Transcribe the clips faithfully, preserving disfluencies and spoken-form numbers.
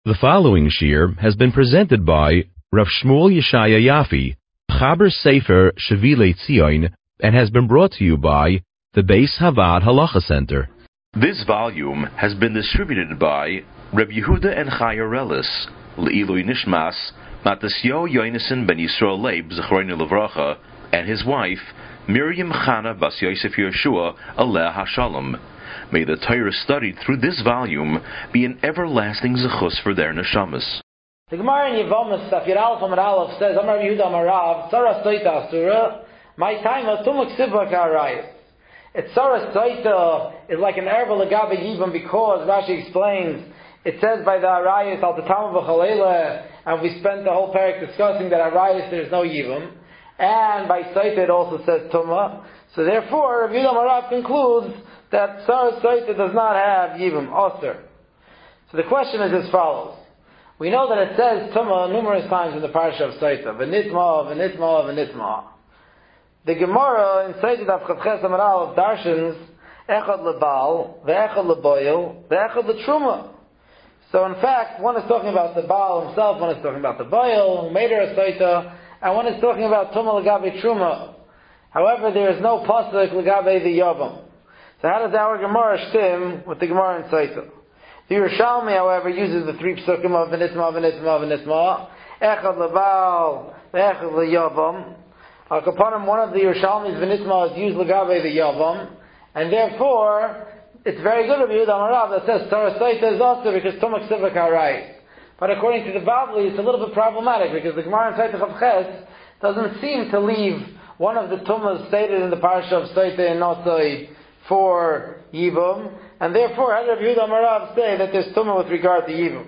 The following shir has been presented by Rav Shmuel Yeshaya Yafi, Chaber Sefer Shevilei Tzion, and has been brought to you by the Beis Havad Halacha Center. This volume has been distributed by Reb Yehuda and Chaya Relis, Le'ilui Nishmas, Matasyo Yonason ben Yisrael Leib Zechroinu Levracha, and his wife, Miriam Chana Bas Yosef Yeshua Aleh HaShalom. May the Torah studied through this volume be an everlasting zechus for their neshamas. The Gemara in Yevamos, Safir Aleph Amar Aleph says, Amar Yehuda Amar Rav, Tzara Soita Asura, my time of Tumuk Sivak HaRayis. It's Tzara Soita is like an erva legabe yibam because Rashi explains, it says by the Arayis al Tatam v'Chalele, and we spent the whole parak discussing that Arayis there is no yibam, and by Soita it also says Tumah. So therefore, Yehuda Amar Rav concludes that Tzara Soita does not have Yibam, Osir. So the question is as follows. We know that it says Tumah numerous times in the Parsha of Soita. V'nitma, v'nitma, v'nitma. The Gemara in Soita Daf Chavches Amar Aleph darshans Echad lebal, ve'echad leboil, ve'echad letruma. So in fact, one is talking about the Baal himself, one is talking about the Boil, who made her a Soita, and one is talking about Tumah legabe truma. However, there is no pasuk legabe the Yavam. So how does our Gemara stem with the Gemara in Soita? The Yerushalmi, however, uses the three psukim of v'nitma, v'nitma, v'nitma, echad lebal, echad leyavam. Al kapanim, one of the Yerushalmi's v'nitma is used legabe the yavam, and therefore it's very good of Yehuda Amar Rav that says Tzara Soita is also because Tumak Sivak HaRayis. But according to the Bavli, it's a little bit problematic because the Gemara in Soita Chavches doesn't seem to leave one of the Tumas stated in the Parsha of Soita and Nosai for Yibum, and therefore, how does Yehuda Amar Rav say that there's Tumah with regard to Yibum?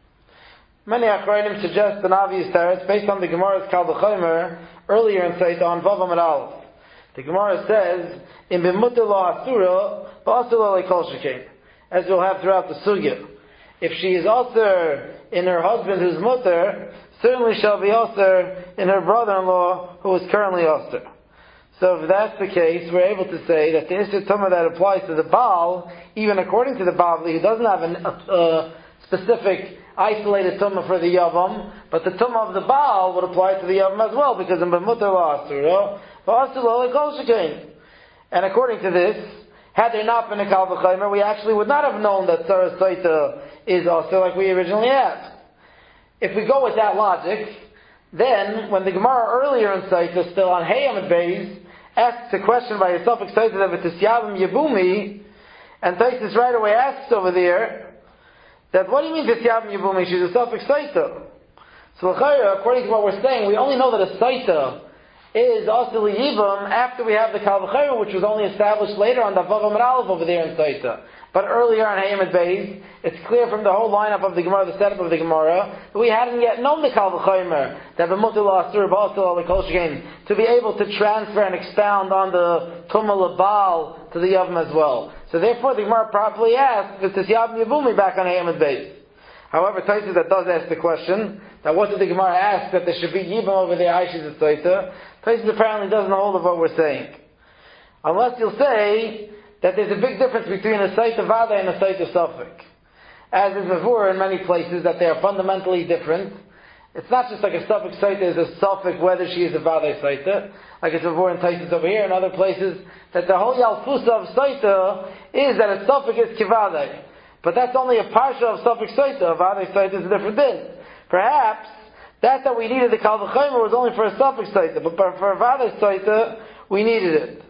Many Achrayim suggest an obvious teretz based on the Gemara's Kal V'chomer earlier in Soita on Vav Amar Aleph. The Gemara says, "In b'muter lo asura, b'asur lo lekol shekein," as we'll have throughout the sugya. If she is also in her husband who's mutter, certainly shall be also in her brother-in-law who is currently also. So if that's the case, we're able to say that the Isser Tumah that applies to the Baal, even according to the Bavli, who doesn't have a uh, specific isolated Tumah for the Yavam, but the Tumah of the Baal would apply to the Yavam as well, because in B'mutar lo asura, v'asur lo lekol shekein. And according to this, had there not been a Kal V'chomer, we actually would not have known that Tzara Soita is also like we originally asked. If we go with that logic, then when the Gemara earlier in Soita, still on Hey Amid Beis, asks a question by a suffix Soita of Tisyavim Yebumi, and Taisus right away asks over there that what do you mean Tisyavim Yebumi? She's a suffix Soita. So according to what we're saying, we only know that a Soita is also Yibum after we have the Kal V'chomer, which was only established later on the Vav Amar Aleph over there in Soita. But earlier on Hey Amid Beis, it's clear from the whole lineup of the Gemara, the setup of the Gemara, that we hadn't yet known the Kal V'chomer, that b'mutar lo asura b'asur lo lekol shekein, to be able to transfer and expound on the Tumah lebal to the Yavam as well. So therefore the Gemara properly asked, V'tisyavim Yevumi back on Hey Amid Beis. However, Taisus that does ask the question, that what did the Gemara ask, that there should be Yibam over there, Aishis at Soita, Taisus apparently doesn't hold of what we're saying. Unless you'll say that there's a big difference between a Soita Vada and a Soita Suffolk. As is before in many places, that they are fundamentally different. It's not just like a Suffolk Soita is a Suffolk whether she is a Vada Soita, like it's before in Taisus over here, in other places, that the whole Yalfusa of Soita is that a Suffolk is Kivadai. But that's only a Parsha of Suffolk Soita. A Vada Soita is a different thing. Perhaps, that that we needed the Kal V'chomer was only for a Suffolk Soita, but for a Vada Soita, we needed it.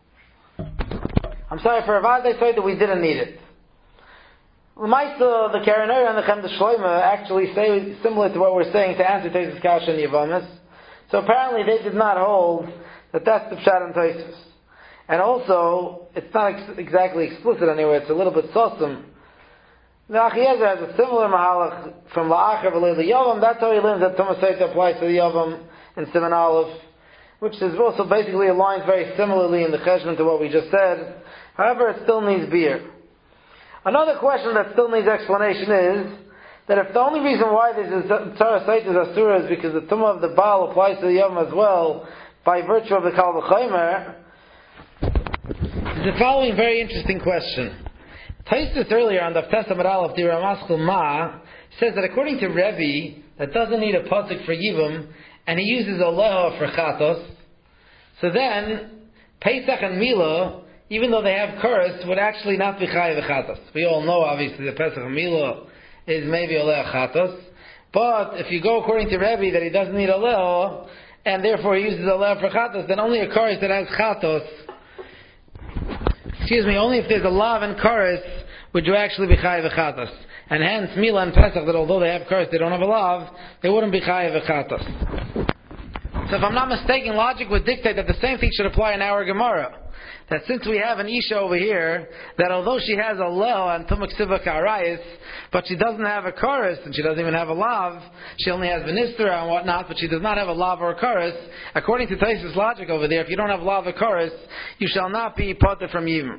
I'm sorry, for a Vada Soita, we didn't need it. L'maisa, the Karen Orah and the Chem Shloima actually say similar to what we're saying to answer Taisus Kasha and Yevamis. So apparently they did not hold that that's the Pshat and Taisus. And also, it's not ex- exactly explicit anyway, it's a little bit sossum. The Achiezer has a similar mahalach from La'achar v'lei Yavam. That's how he learns that Tumah Soita applies to the Yavam in Siman Aleph, which is also basically aligns very similarly in the Cheshvan to what we just said. However, it still needs beer. Another question that still needs explanation is that if the only reason why this is Tzara Soita is Asura is because the Tumah of the Baal applies to the Yavam as well by virtue of the Kal V'chomer, is the following very interesting question. Taisus earlier on the Testament Aleph, the Ramaskul Ma, says that according to Rebbe, that doesn't need a pasuk for Yibum, and he uses Aleha for Chatos, so then, Pesach and Milah, even though they have curse, would actually not be Chayav Chatos. We all know, obviously, that Pesach and Milah is maybe Aleha Chatos, but if you go according to Rebbe that he doesn't need Aleha, and therefore he uses Aleha for Chatos, then only a curse that has Chatos, excuse me, only if there's a lav and chorus would you actually be chayav v'chatos. And hence, Milah and Pesach, that although they have chorus, they don't have a lav, they wouldn't be chayav v'chatos. So if I'm not mistaken, logic would dictate that the same thing should apply in our Gemara. That since we have an Isha over here, that although she has a Leo and Tumak Siva Ka'arayis, but she doesn't have a chorus, and she doesn't even have a Lav, she only has Benistra and whatnot, but she does not have a Lav or a chorus, according to Taisus logic over there, if you don't have Lav or chorus, you shall not be potter from Yibum.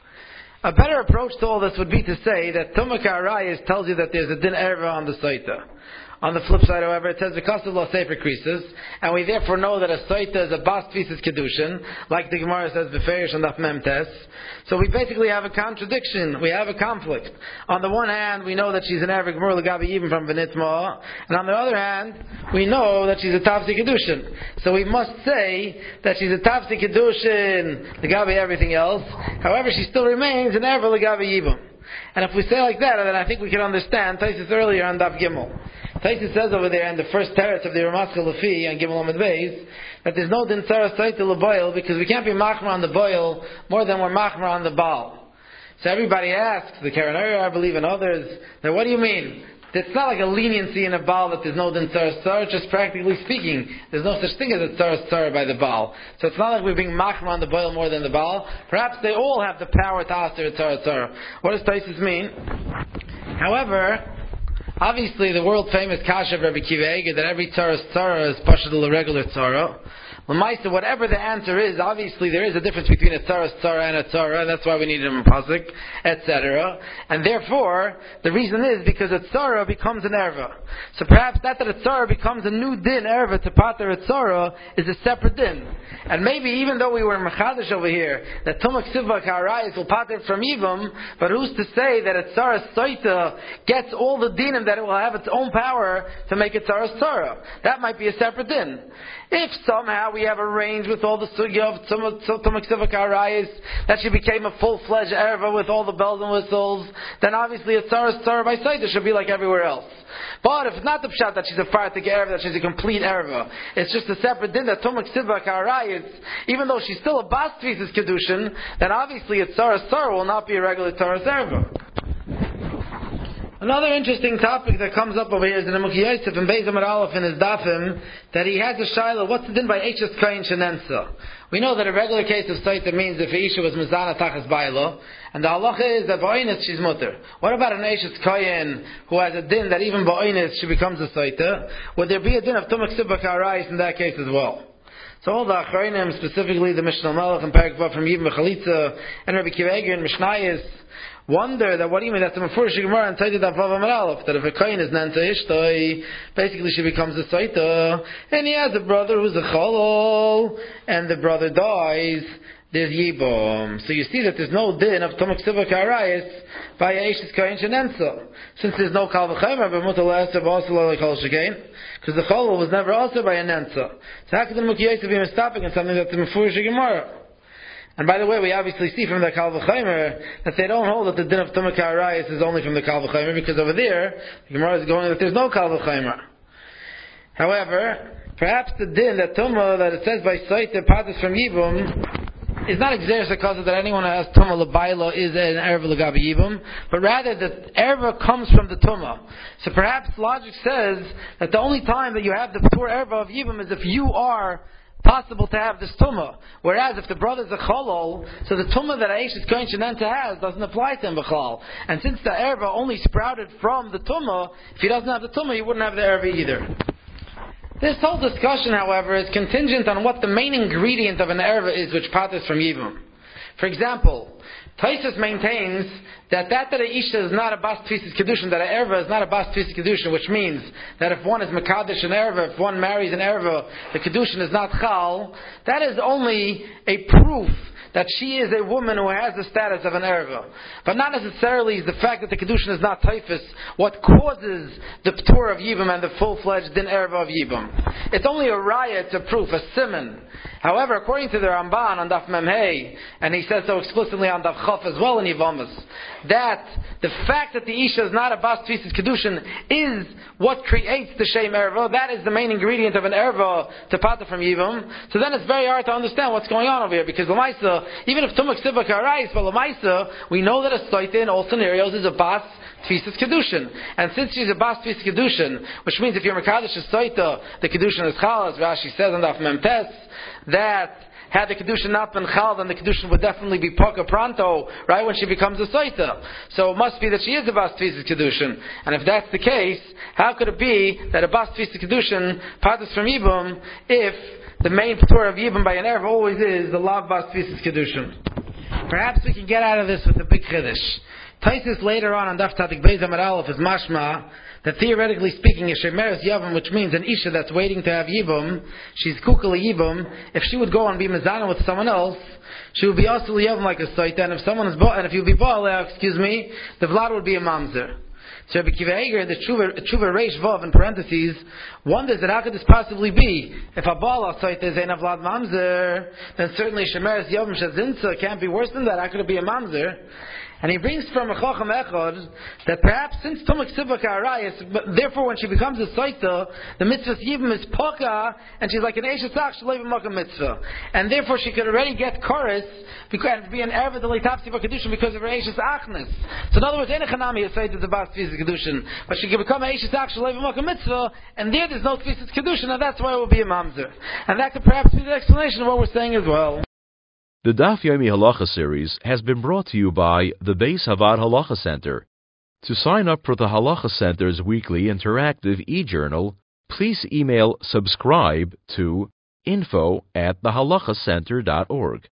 A better approach to all this would be to say that Tumak Ka'arayis tells you that there's a Din Erva on the Saita. On the flip side, however, it says because of law sefer creases, and we therefore know that a soita is a bas tfisis kedushin, like the Gemara says beferish and daf mem tes. So we basically have a contradiction. We have a conflict. On the one hand, we know that she's an Erev Gemur L'gabi even from Benitzma, and on the other hand, we know that she's a tafsi kedushin. So we must say that she's a tafsi kedushin L'gabi everything else. However, she still remains an Erev L'gabi Yibum. And if we say like that, then I think we can understand Taisus earlier on Daf Gimel. Taisus says over there in the first teretz of the Ramaskal Lefi on Gimel Amud Beis that there's no din tzara saita l'boil because we can't be machmer on the boil more than we're machmer on the baal. So everybody asks, the Karen Ur, I believe, and others, that what do you mean? It's not like a leniency in a baal that there's no din tzara tzara, just practically speaking, there's no such thing as a tzara tzara by the baal. So it's not like we're being machmer on the boil more than the baal. Perhaps they all have the power to ask their tzara tzara. What does Taisus mean? However, obviously, the world famous kasha of Rabbi Kiva Eger that every tzara tzara is pashadul a regular tzara. L'maisa, whatever the answer is, obviously there is a difference between a tzara tzara and a tzara, and that's why we need him in pasuk, et cetera. And therefore, the reason is because a tzara becomes an erva. So perhaps that that a tzara becomes a new din erva to pater a tzara is a separate din. And maybe even though we were in Mechadish over here, that Tumak Siva Ka'arayis will pater from Yivam, but who's to say that a tzara soita gets all the dinim that it will have its own power to make a tzara tzara? That might be a separate din. If somehow we have arranged with all the sugya of Tumak Siva Ka'arayis that she became a full-fledged erva with all the bells and whistles, then obviously a tzara tzara by soita should be like everywhere else. But if it's not the pshat that she's a fartik erva, that she's a complete erva, it's just a separate din that Tumak Siva Ka'arayis, even though she's still a bas tfisis kedushin, then obviously a tzara tzara will not be a regular tzara erva. Another interesting topic that comes up over here is in the Mukhi Yosef and Beis Amar Aleph in his dafim, that he has a shaila, what's the din by Eishes Kain Shenensa? We know that a regular case of Saita means if Isha was Mizana Tachas Bailo, and the halacha is that Ba'oinis she's mutter. What about an Eishes Kain who has a din that even Ba'oinis she becomes a Saita? Would there be a din of Tumak Siva Ka'arayis in that case as well? So all the Achronim, specifically the Mishnah Melech and Parak Vav from Yibam Chalitza and Rabbi Kiva Eger and Mishnayis, wonder that what do you mean that's the Mefurish Gemara and Taita Daf Vav Amar Aleph, that if a kohen is Nanta Ishtoi, basically she becomes a Saita, and he has a brother who's a Cholol, and the brother dies, there's Yibam. So you see that there's no din of Tumak Siva Ka'arayis by Eishes Kohen Shenensa. Since there's no Kal V'Chaymer, but Mutal Esav also like Kol Shekain, because the Cholol was never also by a Nensa. So how could the Mukhi Yosef be stopping in something that's the Mefurish Gemara? And by the way, we obviously see from the Kal V'Chaymer that they don't hold that the din of Tumak Ka'arayis is only from the Kal V'Chaymer, because over there, the Gemara is going that there's no Kal V'Chaymer. However, perhaps the din, that Tumah, that it says by Saita, Patas from Yibum, is not exeris because that anyone who has Tumah L'Baila is an Erva L'Gabi Yibum, but rather that Erva comes from the Tumah. So perhaps logic says that the only time that you have the poor Erva of Yibum is if you are possible to have this tumah. Whereas if the brother's a cholol, so the tumah that Aishes Kohen Shenenta has doesn't apply to him b'chol. And since the erva only sprouted from the tumah, if he doesn't have the tumah, he wouldn't have the erva either. This whole discussion, however, is contingent on what the main ingredient of an erva is, which patters from Yibum. For example, Taisus maintains that that that a Isha is not a bas tfisis kedushin, that a erva is not a bas tfisis kedushin, which means that if one is mekadesh an erva, if one marries an erva, the kedushin is not chal. That is only a proof that she is a woman who has the status of an erva. But not necessarily is the fact that the kedushin is not typhus what causes the ptur of yibum and the full-fledged din erva of yibum. It's only a raya, it's a proof, a siman. However, according to the Ramban on Daf Memhei, and he says so explicitly on Daf Chaf as well in Yivamas, that the fact that the Isha is not a Bas Tfisas Kedushin is what creates the Shem Erva. That is the main ingredient of an Erva to pata from Yivam. So then it's very hard to understand what's going on over here, because Lamaisa, even if Tumak Sibak Arayis, but Lamaisa, we know that a Stoita in all scenarios is a Bas Tfisas Kedushin. And since she's a Bas Tfisas Kedushin, which means if you're Mekadosh Stoita, the Kedushin is Chal, as Rashi says on Daf Memtes, that had the Kedushin not been Chal, then the Kedushin would definitely be Poka Pronto, right, when she becomes a Soita. So it must be that she is a Bas Tfisas Kedushin. And if that's the case, how could it be that a Bas Tfisas Kedushin patas from Yibum if the main P'tur of Yibum by an Erev always is the Lav Bas Tfisas Kedushin? Perhaps we can get out of this with a big Chiddush. Taisus later on on Daf Tadik Beis Amar Aleph is mashma that theoretically speaking, a shemeres yavam, which means an isha that's waiting to have yibum, she's kukala yibum. If she would go and be mezana with someone else, she would be also yavam like a soita. And if someone is ba, and if you be baal, excuse me, the vlad would be a mamzer. So Rabbi Kiva Eger, the tshuva reish vav in parentheses, wonders that how could this possibly be? If a baal soita is a vlad mamzer, then certainly shemeres yavam shazinsa can't be worse than that. How could it be a mamzer? And he brings from a Chacham Echad that perhaps since Tumak Sibaka Arayis, therefore when she becomes a Saita, the mitzvah Yibim is Poka, and she's like an Eishes Ach Shalev Makam mitzvah. And therefore she could already get Chorus, and be an Erva Delay Tapsi Kedushin because of her Eishes Achness. So in other words, Ein Chanami is Saita Zabas Tfisas Kedushin, but she could become an Eishes Ach Shalev Makam mitzvah, and there there's no Tfisas Kedushin, and that's why it will be a Mamzer. And that could perhaps be the explanation of what we're saying as well. The Daf Yomi Halacha series has been brought to you by the Beis Havad Halacha Center. To sign up for the Halacha Center's weekly interactive e-journal, please email subscribe to info at the halacha center dot org.